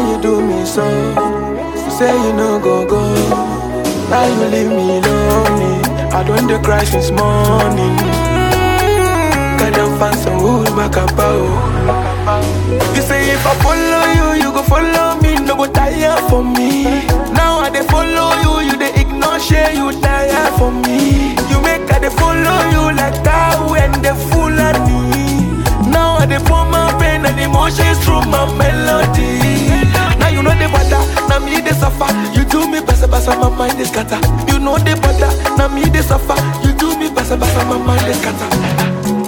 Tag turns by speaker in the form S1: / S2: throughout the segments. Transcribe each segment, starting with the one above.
S1: you do me so? You say you no go go. Now you leave me lonely. I don't dey cry since morning. Can't find some wood back about. You say if I follow you, you go follow me. No go tire for me. Now I dey follow you, you dey ignore share, you tire for me. You make I dey follow you like cow and the Fulani. Now I dey pour my pain and emotions through my melody. Now you know the butter, now me dey suffer. You do me basa basa, my mind is scatter. You know the butter, now me dey suffer. You do me basa basa, my mind is scatter.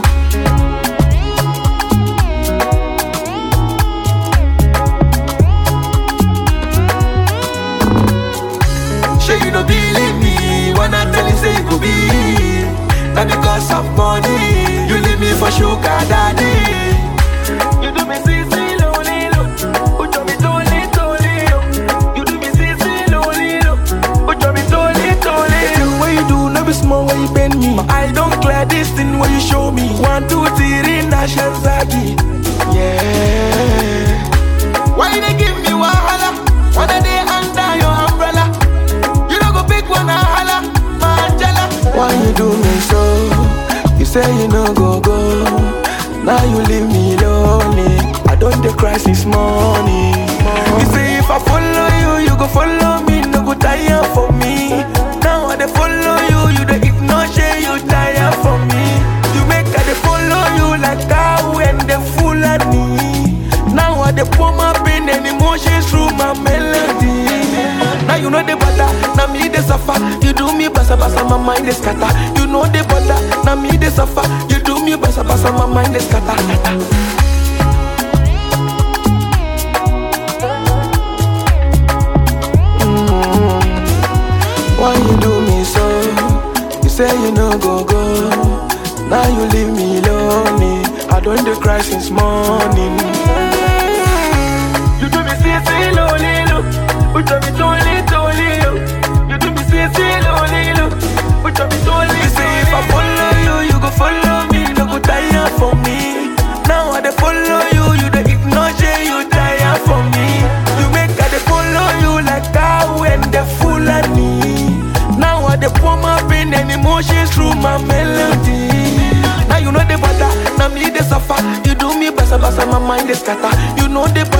S1: You don't believe me when I tell you say you could be. Not because of money, you leave me for sugar daddy. You do me see lonely look, put me totally. You do me see lonely look, put me totally. The thing what you do, never small when you bend me. I don't clear this thing when you show me. 1, 2, 3, Nation Zagi. Yeah. Why they give me wahala? When I day under your umbrella? Why you do me so? You say you no go go. Now you leave me lonely. I don't dey cry since morning. You say if I follow you, you go follow me. No go tire for me. Now I dey follow you, you dey ignore share, you tire for me. You make I dey follow you like cow and the Fulani. Now I dey pour my pain and emotions through my melody. Now you know the butter, now me dey suffer. You do me basa basa, my mind is scatter. You know the butter, now me dey suffer. You do me basa basa, my mind is scatter. Why you do me so? You say you no go go. Now you leave me lonely. I don't dey cry since morning. You do me see lonely look, put me totally. You do me see lonely look, put me totally. You say if I follow you, you go follow me. No go tire for me. Now I dey follow you, you dey ignore share, you tire for me. You make I dey follow you like cow and the Fulani. Now I dey pour my pain and emotions through my melody. Now you know the butter, now me dey suffer. You do me basa basa, my mind is scatter. You know the butter.